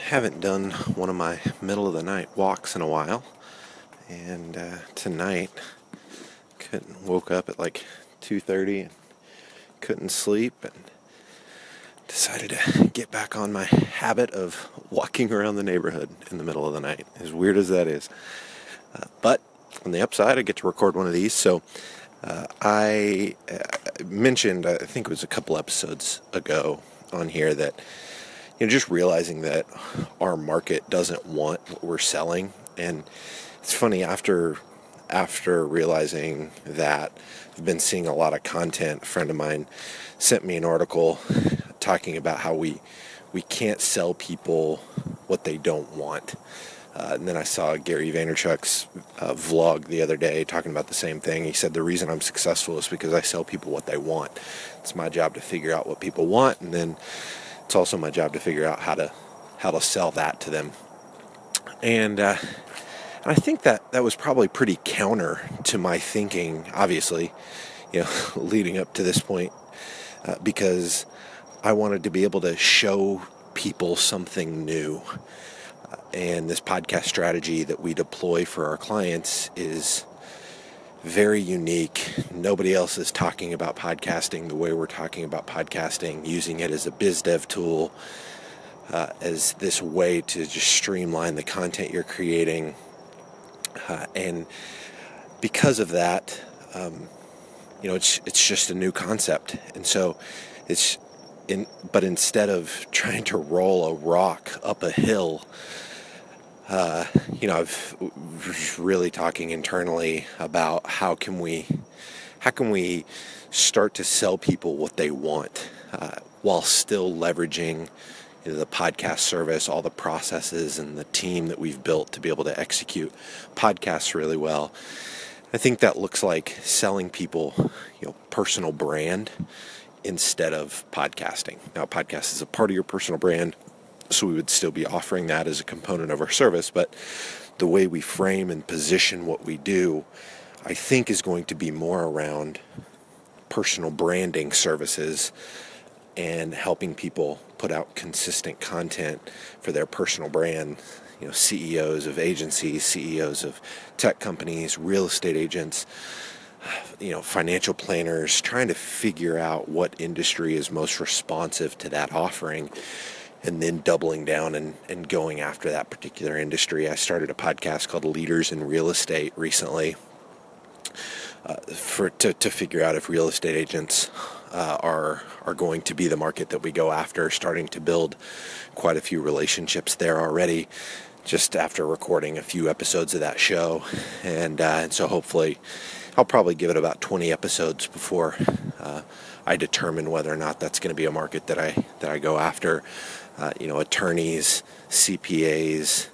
Haven't done one of my middle of the night walks in a while, and tonight woke up at like 2:30 and couldn't sleep, and decided to get back on my habit of walking around the neighborhood in the middle of the night, as weird as that is. But on the upside, I get to record one of these. So I mentioned, I think it was a couple episodes ago on here, that just realizing that our market doesn't want what we're selling. And it's funny, after realizing that, I've been seeing a lot of content. A friend of mine sent me an article talking about how we can't sell people what they don't want. And then I saw Gary Vaynerchuk's vlog the other day talking about the same thing. He said, the reason I'm successful is because I sell people what they want. It's my job to figure out what people want, and then it's also my job to figure out how to sell that to them. And I think that was probably pretty counter to my thinking, obviously, leading up to this point, because I wanted to be able to show people something new. And this podcast strategy that we deploy for our clients is very unique. Nobody else is talking about podcasting the way we're talking about podcasting, using it as a biz dev tool, as this way to just streamline the content you're creating. And because of that, it's just a new concept. And so but instead of trying to roll a rock up a hill, I've really talking internally about how can we start to sell people what they want, while still leveraging the podcast service, all the processes and the team that we've built to be able to execute podcasts really well. I think that looks like selling people, personal brand instead of podcasting. Now, podcast is a part of your personal brand, so we would still be offering that as a component of our service, but the way we frame and position what we do, I think, is going to be more around personal branding services and helping people put out consistent content for their personal brand. CEOs of agencies, CEOs of tech companies, real estate agents, financial planners, trying to figure out what industry is most responsive to that offering, and then doubling down and going after that particular industry. I started a podcast called Leaders in Real Estate recently, to figure out if real estate agents are going to be the market that we go after. Starting to build quite a few relationships there already, just after recording a few episodes of that show. And so hopefully I'll probably give it about 20 episodes before I determine whether or not that's going to be a market that I go after. Attorneys, CPAs,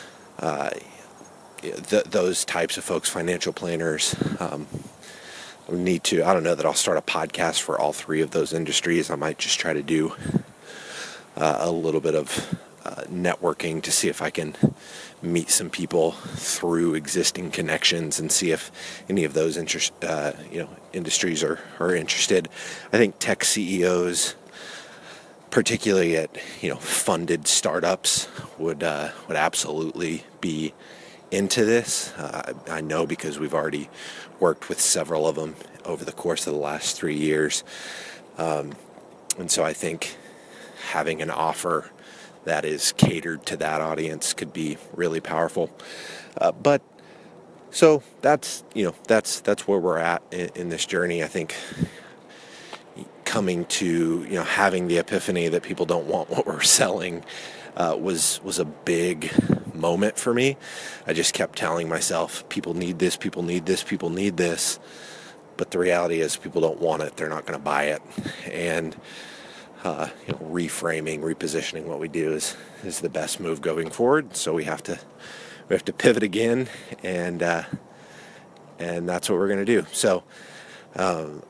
those types of folks, financial planners. I don't know that I'll start a podcast for all three of those industries. I might just try to do a little bit of networking to see if I can meet some people through existing connections and see if any of those industries are interested. I think tech CEOs, particularly at funded startups, would absolutely be into this. I know because we've already worked with several of them over the course of the last 3 years, and so I think having an offer that is catered to that audience could be really powerful. But so that's where we're at in this journey. I think coming to having the epiphany that people don't want what we're selling was a big moment for me. I just kept telling myself, people need this, people need this, people need this. But the reality is, people don't want it. They're not going to buy it. And reframing, repositioning what we do is the best move going forward. So we have to pivot again, and that's what we're going to do. So I'm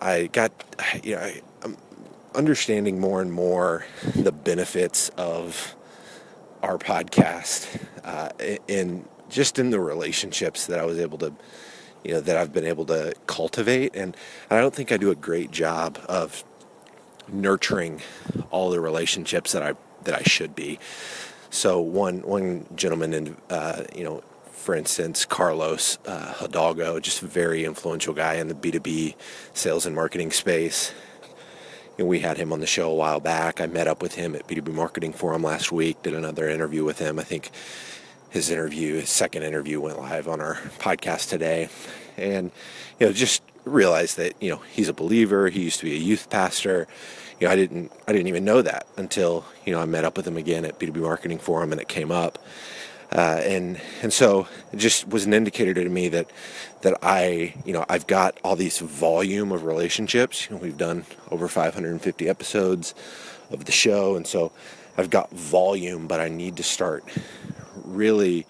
understanding more and more the benefits of our podcast, in the relationships that I was able to, that I've been able to cultivate. And I don't think I do a great job of nurturing all the relationships that I should be. So one gentleman in, for instance, Carlos Hidalgo, just a very influential guy in the B2B sales and marketing space. We had him on the show a while back. I met up with him at B2B Marketing Forum last week, did another interview with him. I think his second interview went live on our podcast today. And, just realized that, he's a believer. He used to be a youth pastor. I didn't even know that until, I met up with him again at B2B Marketing Forum and it came up. And so it just was an indicator to me that I've got all these volume of relationships. We've done over 550 episodes of the show. And so I've got volume, but I need to start really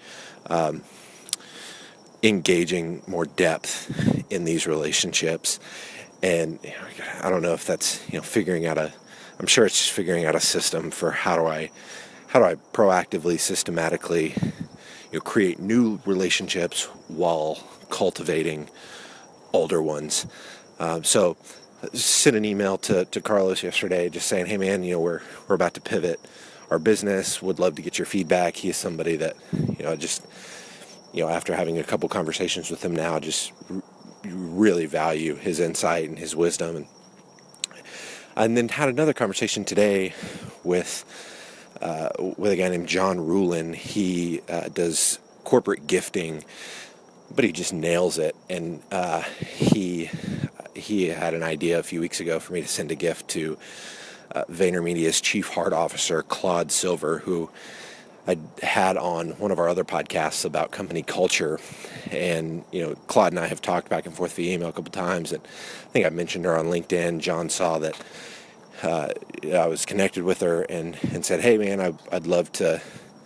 engaging more depth in these relationships. And I don't know if that's, I'm sure it's just figuring out a system for how do I proactively, systematically, create new relationships while cultivating older ones. So sent an email to Carlos yesterday just saying, hey man, we're about to pivot our business. Would love to get your feedback. He is somebody that, after having a couple conversations with him now, just really value his insight and his wisdom. And then had another conversation today with a guy named John Rulin. He does corporate gifting, but he just nails it. And he had an idea a few weeks ago for me to send a gift to VaynerMedia's Chief Heart Officer, Claude Silver, who I had on one of our other podcasts about company culture. And, Claude and I have talked back and forth via email a couple times. And I think I mentioned her on LinkedIn. John saw that I was connected with her and said, hey man, I'd love to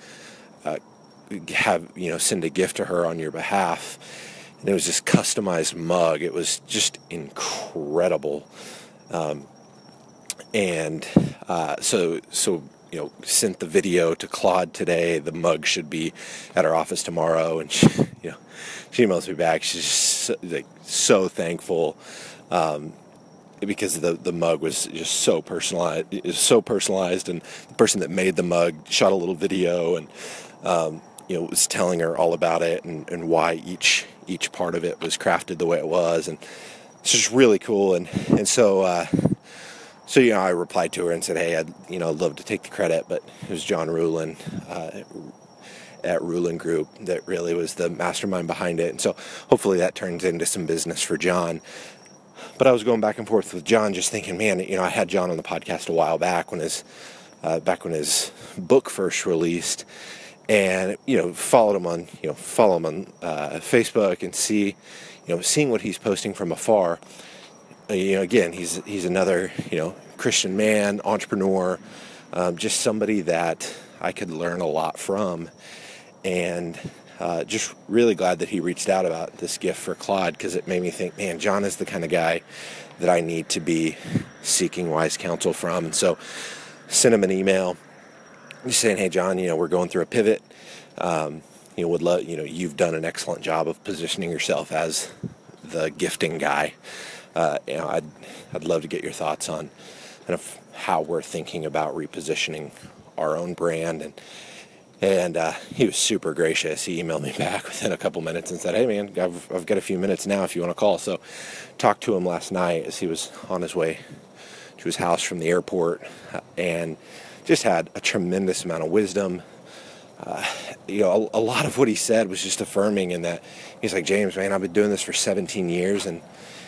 send a gift to her on your behalf. And it was this customized mug. It was just incredible. So sent the video to Claude today. The mug should be at our office tomorrow. And she emails me back. She's just so thankful. Because the mug was just so personalized. It was so personalized, and the person that made the mug shot a little video and was telling her all about it and why each part of it was crafted the way it was, and it's just really cool. And so I replied to her and said, hey, I'd love to take the credit, but it was John Rulin at Rulin Group that really was the mastermind behind it, and so hopefully that turns into some business for John. But I was going back and forth with John, just thinking, man, I had John on the podcast a while back when his book first released, and follow him on Facebook and seeing what he's posting from afar. Again, he's another Christian man, entrepreneur, just somebody that I could learn a lot from, and just really glad that he reached out about this gift for Claude, because it made me think, man, John is the kind of guy that I need to be seeking wise counsel from. And so sent him an email just saying, hey, John, we're going through a pivot. Would love, you've done an excellent job of positioning yourself as the gifting guy. I'd love to get your thoughts on kind of how we're thinking about repositioning our own brand. And he was super gracious. He emailed me back within a couple minutes and said, hey man, I've got a few minutes now if you want to call. So talked to him last night as he was on his way to his house from the airport, and just had a tremendous amount of wisdom. A lot of what he said was just affirming, in that he's like, James, man, I've been doing this for 17 years, and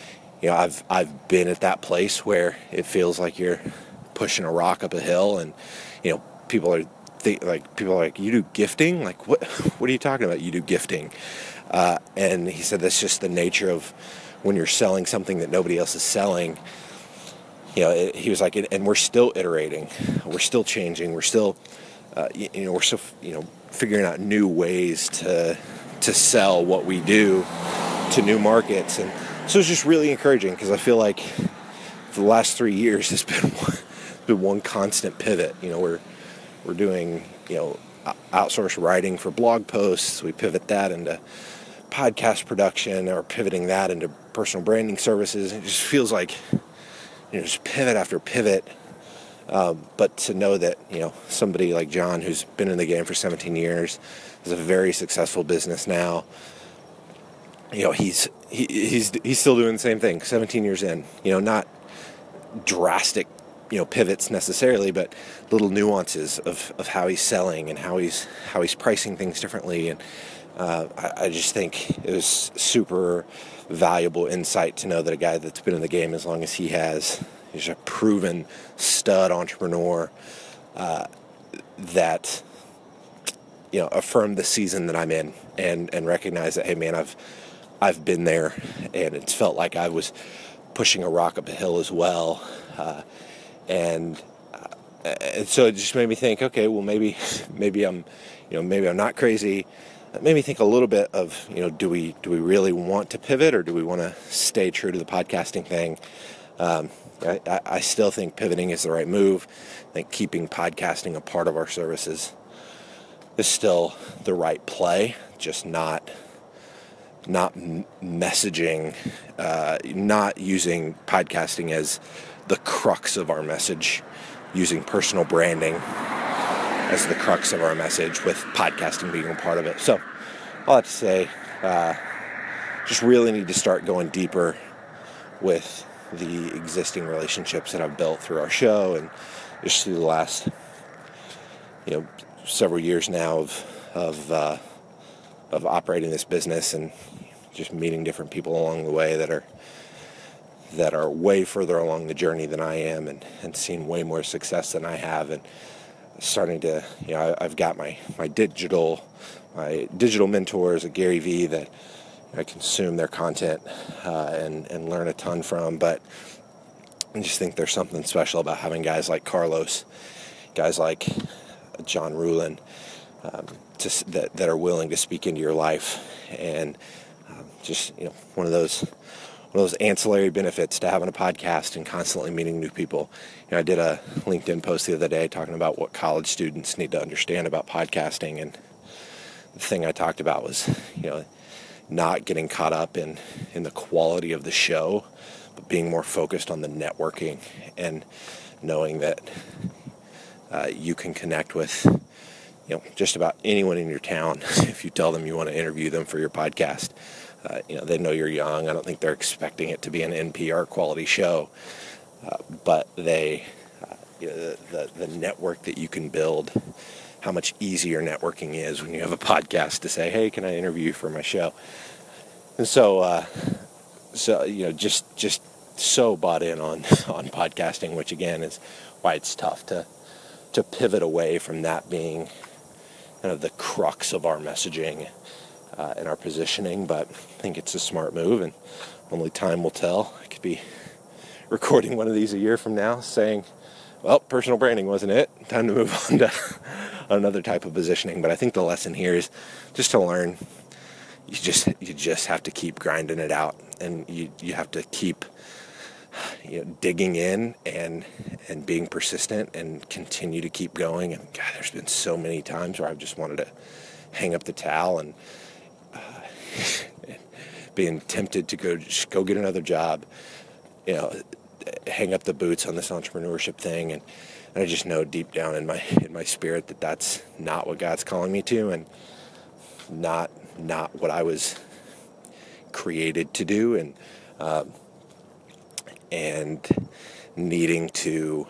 I've been at that place where it feels like you're pushing a rock up a hill, and people are like, you do gifting? Like, what are you talking about? You do gifting? And he said that's just the nature of when you're selling something that nobody else is selling. He was like, and we're still iterating, we're still changing, we're still, we're still, figuring out new ways to sell what we do to new markets. And so it's just really encouraging, because I feel like for the last 3 years it's been one constant pivot. We're doing, outsourced writing for blog posts. We pivot that into podcast production, or pivoting that into personal branding services. It just feels like, just pivot after pivot But to know that, somebody like John, who's been in the game for 17 years, is a very successful business now. He's still doing the same thing 17 years in. Not drastic, pivots necessarily, but little nuances of how he's selling and how he's pricing things differently. And I just think it was super valuable insight to know that a guy that's been in the game as long as he has, he's a proven stud entrepreneur that affirmed the season that I'm in and recognize that, hey man, I've been there, and it's felt like I was pushing a rock up a hill as well, and so it just made me think, okay, well maybe I'm not crazy. It made me think a little bit of, do we really want to pivot, or do we want to stay true to the podcasting thing? I still think pivoting is the right move. I think keeping podcasting a part of our services is still the right play, just not messaging, not using podcasting as the crux of our message, using personal branding as the crux of our message, with podcasting being a part of it. So all that to say, just really need to start going deeper with the existing relationships that I've built through our show and just through the last several years now of operating this business, and just meeting different people along the way that are way further along the journey than I am, and seeing way more success than I have, and starting to, I've got my digital mentors at Gary Vee that I consume their content and learn a ton from, but I just think there's something special about having guys like Carlos, guys like John Rulin, that are willing to speak into your life, and just one of those ancillary benefits to having a podcast and constantly meeting new people. I did a LinkedIn post the other day talking about what college students need to understand about podcasting, and the thing I talked about was not getting caught up in the quality of the show, but being more focused on the networking and knowing that you can connect with just about anyone in your town if you tell them you want to interview them for your podcast. They know you're young. I don't think they're expecting it to be an NPR quality show, but the network that you can build, how much easier networking is when you have a podcast to say, hey, can I interview you for my show? And so just so bought in on podcasting, which again is why it's tough to pivot away from that being kind of the crux of our messaging and our positioning. But I think it's a smart move, and only time will tell. I could be recording one of these a year from now saying, well, personal branding wasn't it. Time to move on to another type of positioning. But I think the lesson here is just to learn. You just have to keep grinding it out, and you have to keep digging in and being persistent and continue to keep going. And God, there's been so many times where I've just wanted to hang up the towel and being tempted to go get another job, hang up the boots on this entrepreneurship thing, and I just know deep down in my spirit that that's not what God's calling me to, and not what I was created to do, and needing to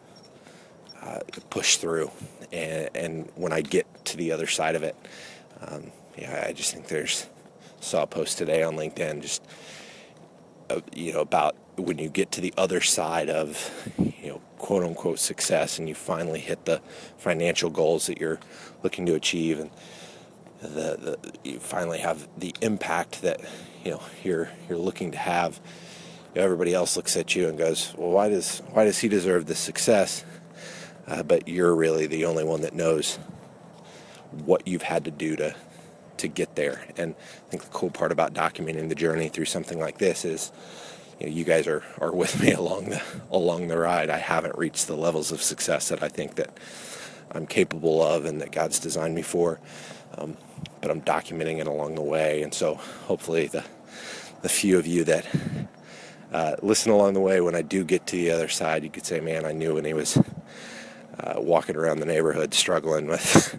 push through. And when I get to the other side of it, I just think saw a post today on LinkedIn just about when you get to the other side of quote unquote success, and you finally hit the financial goals that you're looking to achieve, and you finally have the impact that you're looking to have. Everybody else looks at you and goes, well, why does he deserve this success? But you're really the only one that knows what you've had to do to get there. And I think the cool part about documenting the journey through something like this is, you guys are with me along the ride. I haven't reached the levels of success that I think that I'm capable of and that God's designed me for, but I'm documenting it along the way. And so hopefully the few of you that listen along the way. When I do get to the other side, you could say, man, I knew when he was walking around the neighborhood struggling with,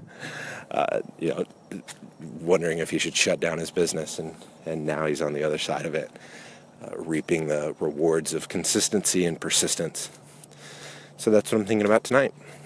wondering if he should shut down his business, and now he's on the other side of it, reaping the rewards of consistency and persistence. So that's what I'm thinking about tonight.